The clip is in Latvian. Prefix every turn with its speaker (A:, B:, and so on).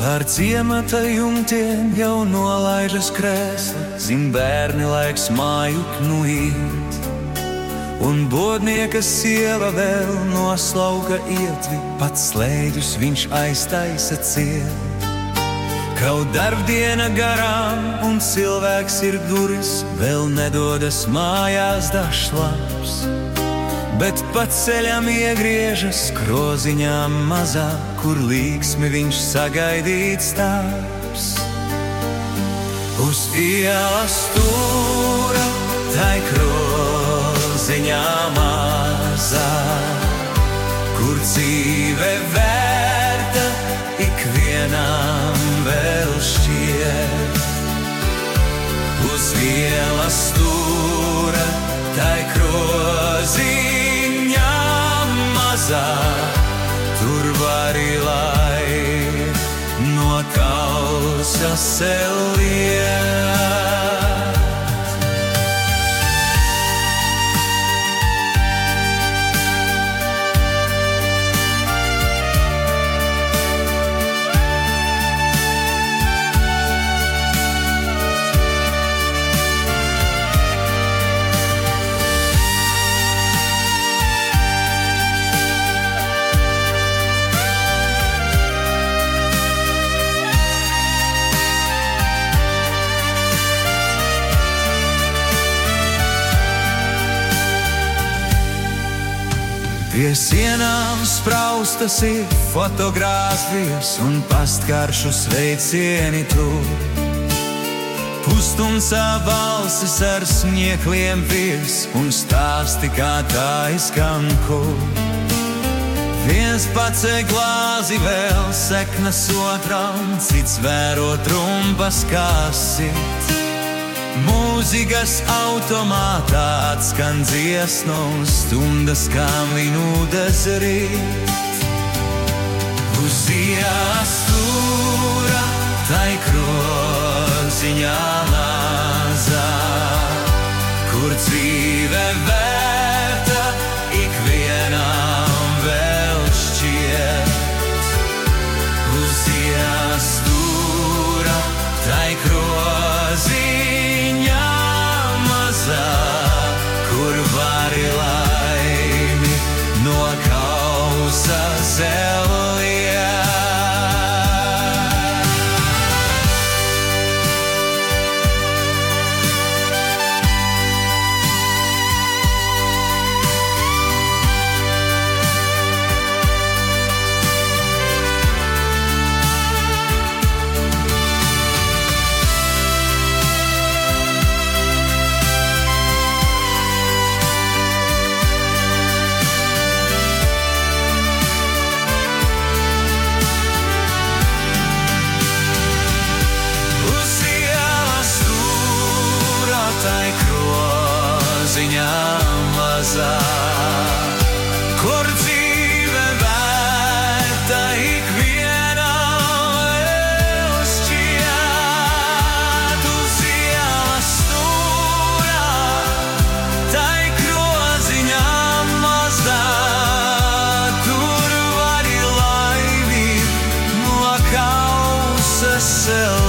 A: Pār ciemata jumtiem jau nolaižas krēsla, zin bērni laiks māju knuīt. Un bodnieka sieva vēl noslauka ietvi, pats slēģus viņš aiztaisa ciet. Kaut darbdiena garām un cilvēks ir duris, vēl nedodas mājās dažs labs. Bet pa ceļam iegriežas kroziņā mazā, kur līksmi viņš sagaidīts tāps. Uz ielas stūra tai kroziņā mazā, kur dzīve vērta ikvienam vēl šķiet. Uz ielas stūra tai kroziņā mazā, tur vari lai no kausa sev liet. Pie sienām spraustas ir fotogrāfijas un pastkaršu sveicieni tur. Pustumsā balsis ar smiekliem virs un stāsti, kā tā izskan kur. Viens pacē glāzi vēl seknas otram, cits vēro trumpas kā sit. Mūzikas automātā atskan dziesmu, stundas kā minūtes rīt. Uz ielas stūra tai kroziņā mazā, kur dzīve vērta ikvienam vēl šķiet. Uz ielas stūra tai kroziņā mazā, kur vari laimi no kausa sev liet. Kur dzīve vērta ikvienam vēl šķiet. Uz ielas stūra tai kroziņā mazā, tur vari laimi no kausa sev